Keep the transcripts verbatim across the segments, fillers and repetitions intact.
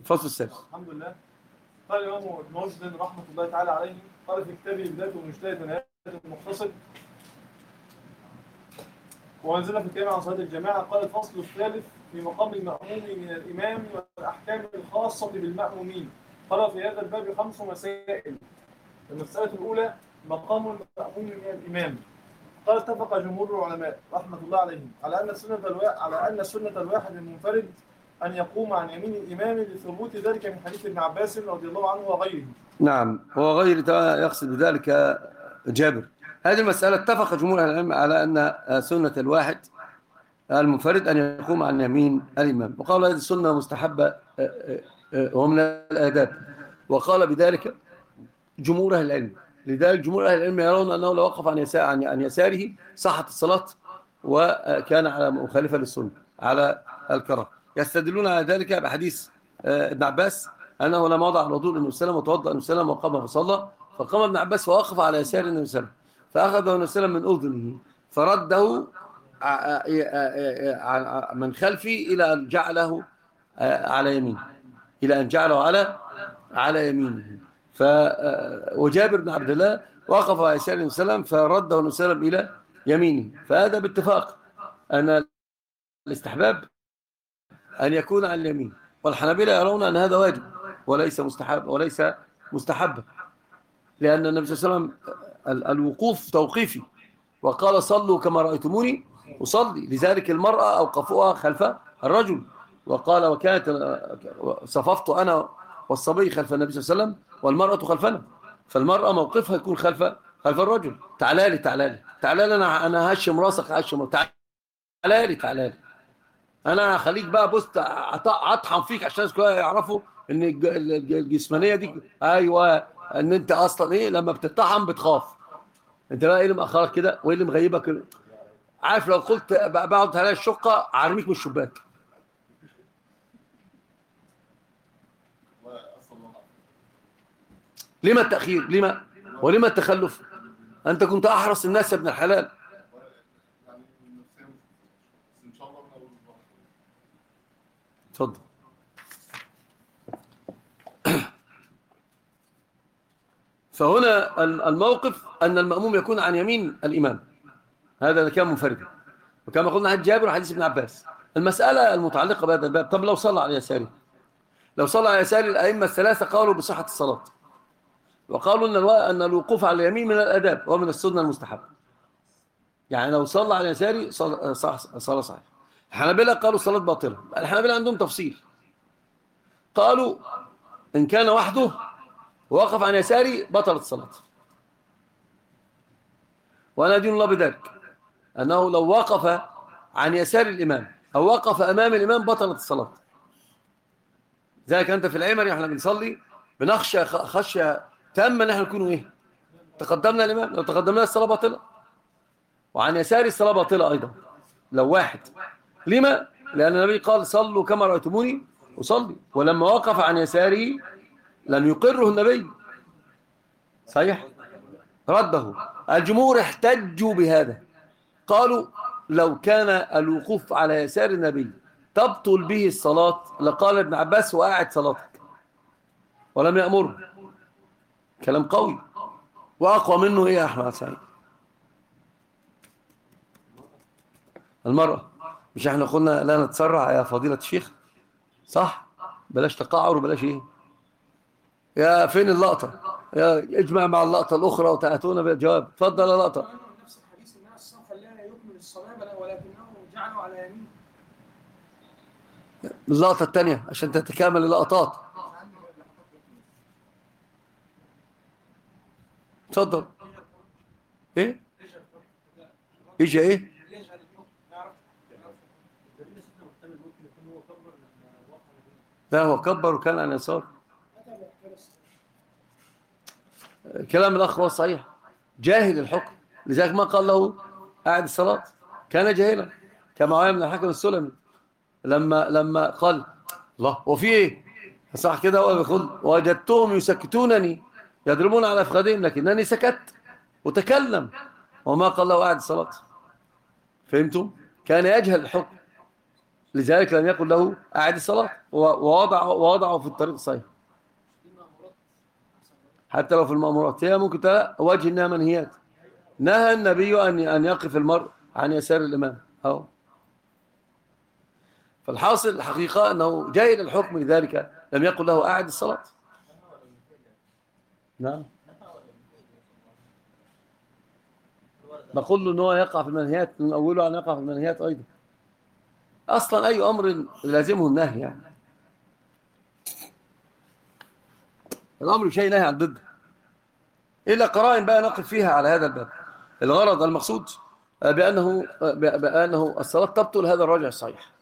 الفصل السادس. الحمد لله. قال الإمام ابن رشد رحمة الله تعالى عليه، قال في كتابه بداية ومجتهد ونهاية المختصر، وأنزلنا في الكلام عن صلاة الجماعة، قال الفصل الثالث في مقام المأموم من الإمام والأحكام الخاصة بالمأمومين. قال في هذا الباب خمس مسائل. المسألة الأولى مقام المأموم من الإمام. قال اتفق جمهور العلماء رحمة الله عليهم على أن سنة الوا... على أن سنة الواحد المنفرد أن يقوم عن يمين الإمام لثبوت ذلك من حديث ابن عباس رضي الله عنه وغيره. نعم، وغير يقصد بذلك جابر. هذه المسألة اتفق جمهور العلماء على أن سنة الواحد المنفرد أن يقوم عن يمين الإمام، وقال هذه السنة مستحبة ومن الآداب، وقال بذلك جمهور أهل العلم. لذلك جمهور أهل العلم يرون أنه لو وقف عن يسار عن يساره صحت الصلاة وكان على مخالفة للسنة على الكراهة. يستدلون على ذلك بحديث ابن عباس أنه لما وضع الوضوء للنبي صلى الله عليه وسلم وتوضأ النبي صلى الله عليه وسلم وقام فصلى، فقام ابن عباس ووقف على يسار النبي صلى الله عليه وسلم، فأخذه النبي صلى الله عليه وسلم من أذنه فرده من خلفه إلى أن جعله على يمينه إلى أن جعله على على يمينه. ف وجابر بن عبد الله وقف على يسار النبي صلى الله عليه وسلم فرده النبي صلى الله عليه وسلم إلى يمينه. فهذا باتفاق أن الاستحباب أن يكون على اليمين، والحنابلة يرون أن هذا واجب وليس مستحب وليس مستحب، لأن النبي صلى الله عليه وسلم الوقوف توقيفي، وقال صلوا كما رأيتموني أصلي. لذلك المرأة أوقفوها خلف الرجل، وقال وكانت صففت أنا والصبي خلف النبي صلى الله عليه وسلم والمرأة خلفنا، فالمرأة موقفها يكون خلف خلف الرجل. تعالى لي تعالى لي تعالى لي أنا أنا هشم راسك هشم تعالى لي تعالى لي أنا خليك بقى بص أطحن فيك عشان كلهم يعرفوا إن الجسمانية دي أيوة، إن أنت أصلا إيه لما بتطحن بتخاف. أنت بقى إيه اللي مأخرك كده وإيه اللي مغيبك؟ عارف لو قلت بقعد على الشقة عارميك من الشباك. لما التأخير؟ لما ولما التخلف؟ أنت كنت أحرص الناس يا ابن الحلال. تفضل. فهنا الموقف أن المأموم يكون عن يمين الإمام، هذا كان منفردا، وكما قلنا حديث جابر وحديث ابن عباس. المسألة المتعلقة بهذا الباب، طب لو صلى على يساره، لو صلى على يساره الأئمة الثلاثة قالوا بصحة الصلاة، وقالوا أن أن الوقوف على اليمين من الآداب ومن السنة المستحبة. يعني لو صلى على يساره صلاة صحيحة. الحنابلة قالوا الصلاة باطلة. الحنابلة عندهم تفصيل، قالوا إن كان وحده ووقف عن يساره بطلت الصلاة، وأنا دين الله بذلك أنه لو وقف عن يسار الإمام أو وقف أمام الإمام بطلت الصلاة. ذلك أنت في العمر احنا بنصلي بنخشى خشية تامة نحن نكون إيه تقدمنا الإمام، لو تقدمنا الصلاة باطلة، وعن يسار الصلاة باطلة أيضا لو واحد. لما؟ لأن النبي قال صلوا كما رأيتموني أصلي، ولما وقف عن يساره لم يقره النبي صحيح، رده. الجمهور احتجوا بهذا، قالوا لو كان الوقوف على يسار النبي تبطل به الصلاة لقال ابن عباس وقاعد صلاتك ولم يأمره. كلام قوي، وأقوى منه إيه يا أحمد سعيد؟ المرأة، مش احنا قلنا لا نتسرع يا فضيلة الشيخ صح؟ بلاش تقاعر وبلاش ايه يا فين اللقطة، يا اجمع مع اللقطة الأخرى وتأتونا بالجواب. اتفضل يا لقطة. نفس الحديث الناس الصف لا يكمل الصلاة ولكنه جعله على يمين. اللقطة الثانية عشان تتكامل اللقطات. اتفضل. ايه ايجا ايه لا هو كبر وكان عن يسار. كلام الأخ هو صحيح، جاهل الحكم، لذلك ما قال له قاعد الصلاة، كان جاهلا كما عاية من الحكم السلمي لما لما قال الله وفي ايه صح كده، هو بيقول وجدتهم يسكتونني يضربون على أفخاذهم لكنني سكت وتكلم، وما قال له قاعد الصلاة. فهمتم؟ كان يجهل الحكم. لذلك لم يقل له أعد الصلاة، ووضع ووضعه في الطريق الصحيح. حتى لو في المأمورات هي ممكن تلا وجه إنها منهيات. نهى النبي أن أن يقف المرء عن يسار الإمام. أو فالحاصل الحقيقة أنه جاء إلى الحكم، لذلك لم يقل له أعد الصلاة. نعم، نقول له أنه يقع في المنهيات، من أوله أن يقع في المنهيات أيضا. أصلا أي أمر لازمه النهي، يعني الأمر شيء نهي عن ضده، إلا قرائن بقى نقف فيها على هذا الباب. الغرض المقصود بأنه, بأنه الصلاة تبطل، هذا الراجع الصحيح.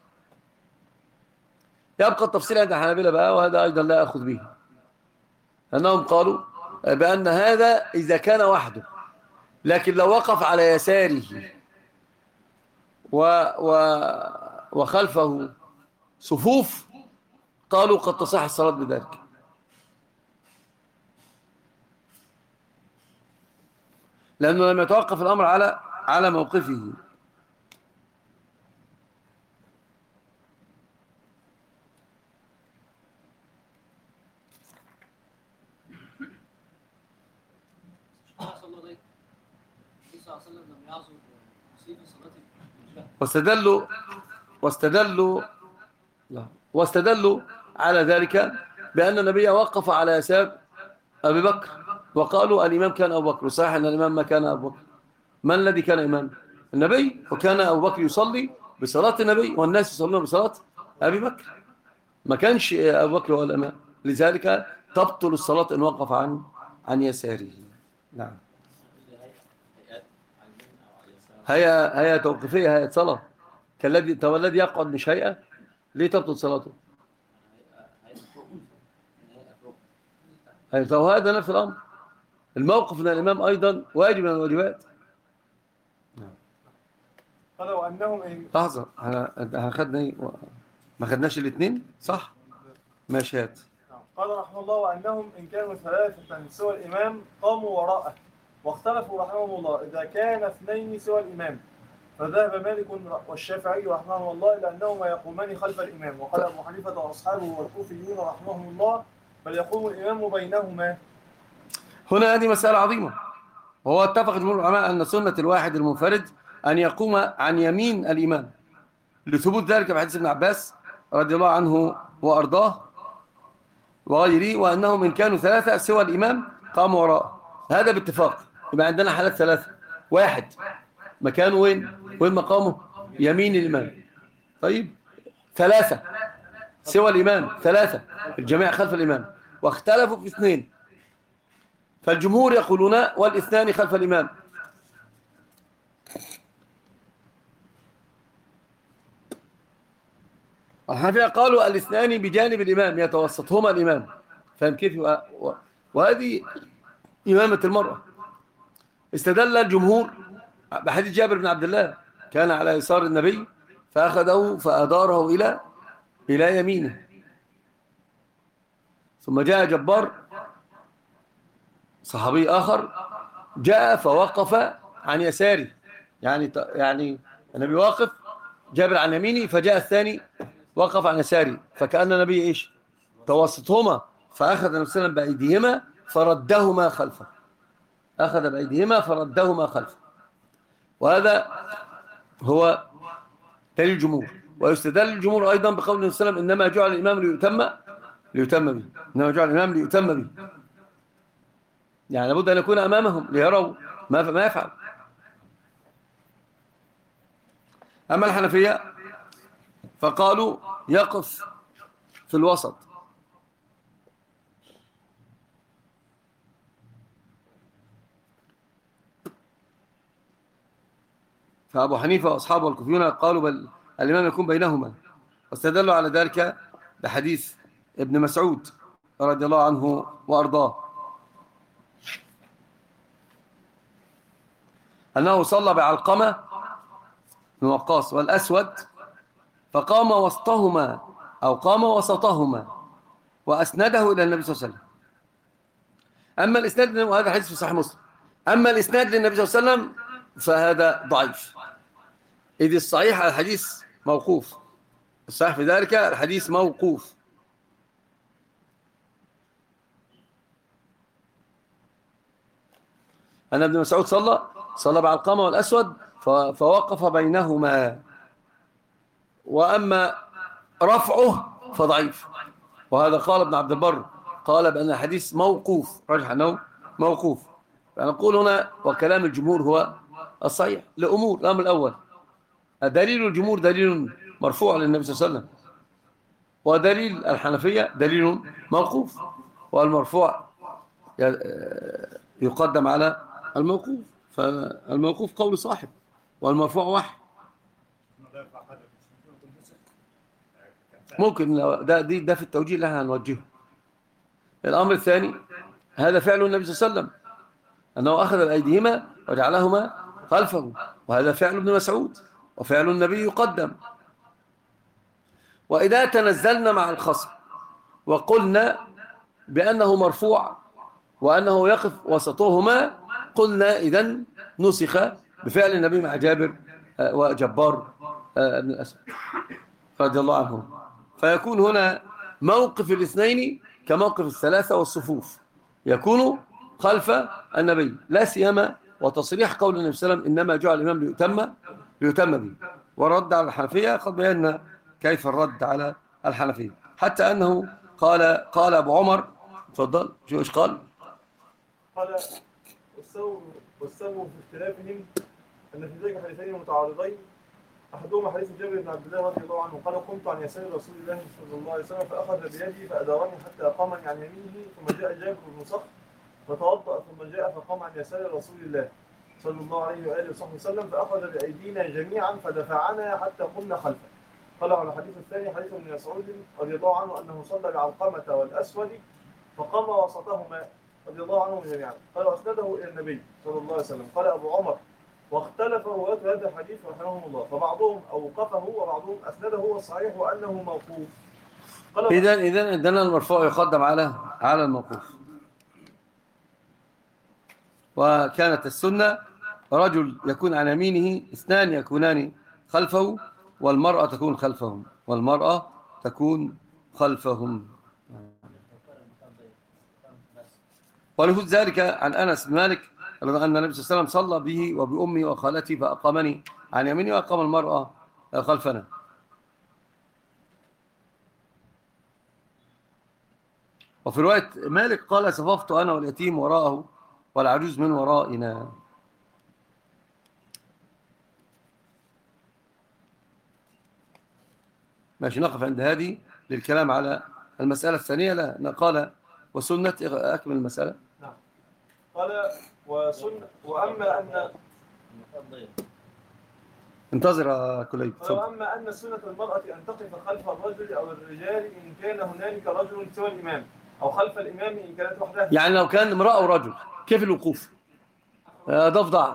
يبقى التفصيل عند الحنابلة بقى، وهذا أيضا لا أخذ به، أنهم قالوا بأن هذا إذا كان وحده، لكن لو وقف على يساره و و وخلفه صفوف قالوا قد تصح الصلاة بذلك، لأنه لم يتوقف الأمر على على موقفه. واستدلوا واستدلوا لا واستدلوا على ذلك بأن النبي وقف على يسار أبي بكر، وقالوا الإمام كان أبو بكر. صحيح أن الإمام ما كان أبو بكر. من الذي كان إمام؟ النبي، وكان أبو بكر يصلي بصلاة النبي والناس يصلون بصلاة أبي بكر، ما كانش أبو بكر هو الإمام. لذلك تبطل الصلاة إن وقف عن عن يساره. نعم، هي هي توقيفية، هي صلاة كالذي طب الذي يقعد مش هيئة، ليه تبطل صلاته؟ هي طب هذا نفس الأمر، الموقف من الإمام أيضا واجب من الواجبات. قالوا أنهم إن لحظة، احنا خدنا ما خدناش الاثنين صح؟ ماشي هات. قال رحمه الله وأنهم إن كانوا ثلاثة سوى الإمام قاموا وراءه، واختلفوا رحمه الله إذا كان اثنين سوى الإمام، فذهب مالك والشافعي رحمه الله إلى أنهما يقومان خلف الإمام، وقال أبو حنيفة وأصحابه والكوفيون رحمهم الله بل يقوم الإمام بينهما. هنا هذه مسألة عظيمة، وهو اتفق جمهور العلماء أن سنة الواحد المنفرد أن يقوم عن يمين الإمام، لثبوت ذلك بحديث ابن عباس رضي الله عنه وأرضاه وغيره، وأنهم إن كانوا ثلاثة سوى الإمام قاموا وراءه. هذا باتفاق. يبقى عندنا حالات ثلاثة، واحد مكانه وين وين مقامه؟ يمين الإمام. طيب ثلاثة سوى الإمام، ثلاثة الجميع خلف الإمام، واختلفوا في اثنين، فالجمهور يقولون والاثنان خلف الإمام. الحنفية قالوا الاثنان بجانب الإمام يتوسطهما الإمام. فهم كيف؟ وهذه إمامة المرأة. استدل الجمهور بحديث جابر بن عبد الله كان على يسار النبي فأخذه فأداره إلى إلى يمينه، ثم جاء جبار صحابي آخر جاء فوقف عن يساره، يعني يعني النبي واقف جابر عن يمينه، فجاء الثاني وقف عن يساره، فكأن النبي إيش توسطهما، فأخذ النبي صلى الله عليه وسلم بأيديهما فردهما خلفه، أخذ بأيديهما فردهما خلفه. وهذا هو دليل الجمهور. ويستدل الجمهور أيضا بقول النبي صلى الله عليه وسلم إنما جعل الإمام ليؤتم ليؤتم به، إنما جعل الإمام ليؤتم به، يعني لابد أن يكون أمامهم ليروا ما ما يفعل. أما الحنفية فقالوا يقف في الوسط، فأبو حنيفة وأصحابه والكوفيون قالوا بل الإمام يكون بينهما، واستدلوا على ذلك بحديث ابن مسعود رضي الله عنه وأرضاه أنه صلى بعلقمة بن وقاص والأسود فقام وسطهما أو قام وسطهما وأسنده إلى النبي صلى الله عليه وسلم. أما الإسناد، وهذا حديث في صحيح مسلم، أما الإسناد للنبي صلى الله عليه وسلم فهذا ضعيف، إذ الصحيح الحديث موقوف، الصحيح في ذلك الحديث موقوف. أن ابن مسعود صلى صلى بعلقمة والأسود فوقف بينهما، وأما رفعه فضعيف، وهذا قال ابن عبد البر، قال بأن الحديث موقوف، رجح أنه موقوف. فنقول هنا وكلام الجمهور هو الصحيح لأمور. الأمر الأول، دليل الجمهور دليل مرفوع للنبي صلى الله عليه وسلم، ودليل الحنفية دليل موقوف، والمرفوع يقدم على الموقوف، فالموقوف قول صاحب والمرفوع وحي. ممكن ده دي ده في التوجيه اللي احنا هنوجهه. الأمر الثاني، هذا فعل النبي صلى الله عليه وسلم أنه أخذ بأيديهما وجعلهما خلفه، وهذا فعل ابن مسعود، وفعل النبي يقدم. وإذا تنزلنا مع الخصم وقلنا بأنه مرفوع وأنه يقف وسطهما، قلنا إذن نسخ بفعل النبي مع جابر وجبار بن الأسود رضي الله عنهم، فيكون هنا موقف الاثنين كموقف الثلاثة والصفوف، يكون خلف النبي، لا سيما وتصريح قول النبي صلى الله عليه وسلم إنما جعل الإمام ليؤتم ليؤتم به. والرد على الحنفية قد بينا كيف الرد على الحنفية، حتى أنه قال قال أبو عمر، تفضل، شو إيش قال؟ قال والسبب في اختلافهم أن في ذلك حديثين متعارضين، أحدهما حديث جابر بن عبد الله رضي الله عنه قال قمت عن يسار رسول الله صلى الله عليه وسلم فأخذ بيدي فأدارني حتى أقامني عن يمينه، ثم جاء جابر بن صخر فتوضأ ثم جاء فقام عن يسار رسول الله صلى الله عليه وآله وصحبه وسلم فأخذ بأيدينا جميعا فدفعنا حتى قمنا خلفه. قال على الحديث الثاني حديث ابن مسعود رضي الله عنه أنه صلى بعلقمة والأسود فقام وسطهما رضي الله عنهم جميعا. قال أسنده إلى النبي صلى الله عليه وسلم. قال أبو عمر واختلف رواة هذا الحديث رحمهم الله، فبعضهم أوقفه وبعضهم أسنده، والصحيح وأنه موقوف. إذا إذا عندنا المرفوع يقدم على على الموقوف. وكانت السنة رجل يكون عن يمينه، اثنان يكونان خلفه، والمرأة تكون خلفهم والمرأة تكون خلفهم. ولفت ذلك عن أنس بن مالك أن النبي صلى الله عليه وسلم صلى به وبأمي وخالتي فأقامني عن يميني وأقام المرأة خلفنا. وفي رواية مالك قال صففت أنا واليتيم وراءه والعجوز من ورائنا. ماشي، نقف عند هذه للكلام على المسألة الثانية. لا قال وسنة، أكمل المسألة. نعم. قال وسنة وأما أن انتظر يا كليب. وأما أن سنة المرأة أن تقف خلف الرجل أو الرجال إن كان هنالك رجل سوى الإمام، أو خلف الإمام إن كانت وحدها. يعني لو كان امرأة ورجل كيف الوقوف؟ ضفدع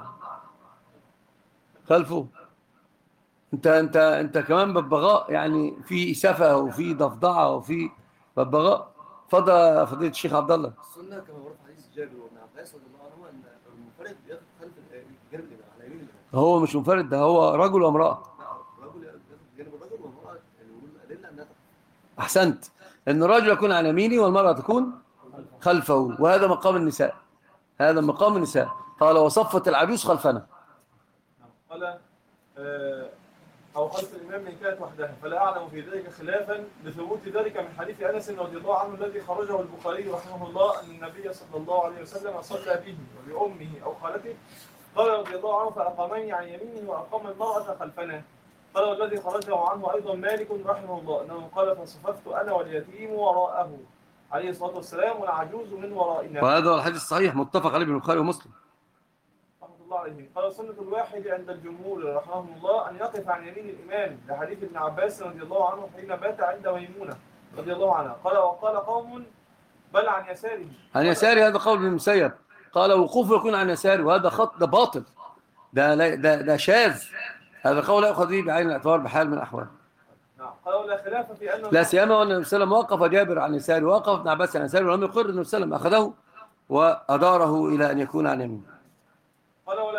خلفه. انت انت انت كمان ببغاء، يعني في سفه وفي ضفدعه وفي ببغاء. فضل فضيله الشيخ عبد الله. السنه كما ورد حديث جابر وابن عباس رضي الله عنهما ان المنفرد بياخذ خلف الجانب على يمين الامام. هو مش منفرد، ده هو رجل وامراه. رجل ياخذ جانب الرجل والمراه، الورود الادله انها. احسنت، ان الرجل يكون على يمينه والمراه تكون خلفه، وهذا مقام النساء. هذا مقام النساء. قال وصفت العجوز خلفنا. قال أو خلف الإمام إن كانت وحدها، فلا أعلم في ذلك خلافا لثبوت ذلك من حديث أنس رضي الله عنه الذي خرجه البخاري رحمه الله أن النبي صلى الله عليه وسلم صلى به وبأمه أو خالته. قال رضي الله عنه فأقامني عن يمينه وأقام المرأة خلفنا. قال والذي خرجه عنه أيضا مالك رحمه الله أنه قال فصففت أنا واليتيم وراءه عليه الصلاة والسلام والعجوز من ورائنا. وهذا هو الحديث الصحيح متفق عليه البخاري ومسلم. الله عليه. قال سنة الواحد عند الجمهور رحمهم الله أن يقف عن يمين الإمام لحديث ابن عباس رضي الله عنه حين بات عند ميمونة رضي الله عنها. قال وقال قوم بل عن يساره. عن يساره هذا قول ابن المسيب، قال وقوفه يكون عن يساره، وهذا خط ده باطل، ده ده ده شاذ، هذا قول لا يؤخذ به بعين الاعتبار بحال من الأحوال. نعم. قال ولا خلاف في أنه لا سيما وأن النبي صلى الله عليه وسلم وقف جابر عن يساره ووقف ابن عباس عن يساره ولم يقر النبي صلى الله عليه وسلم، أخذه وأداره إلى أن يكون عن يمينه. قال ولا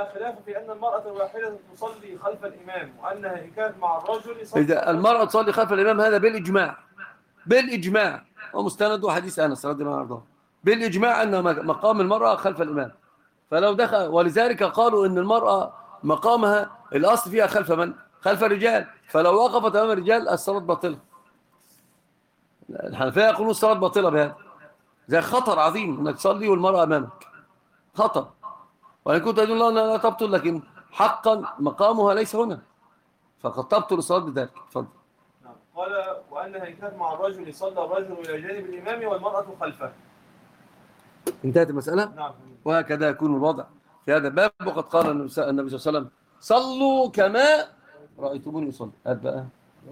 لا خلاف في أن المرأة الواحدة تصلي خلف الإمام وأنها إن كانت مع الرجل صلت إذا المرأة تصلي خلف الإمام هذا بالإجماع بالإجماع ومستند حديث أنس رضي الله عنه بالإجماع أن مقام المرأة خلف الإمام. فلو دخل ولذلك قالوا إن المرأة مقامها الأصل فيها خلف من؟ خلف الرجال. فلو وقفت أمام الرجال الصلاة باطلة. الحنفية يقولون الصلاة باطلة بهذا. زي خطر عظيم أنك تصلي والمرأة أمامك خطر. وإن كنت أقول الله أنها لا تبطل لكن حقا مقامها ليس هنا فقد تبطل الصلاة بذلك. تفضل. نعم. قال وأنها إن كانت مع الرجل صلى الرجل إلى جانب الإمام والمرأة خلفه. انتهت المسألة. نعم. وهكذا يكون الوضع في هذا الباب. وقد قال النبي صلى الله عليه وسلم صلوا كما رأيتموني أصلي. هذا بقى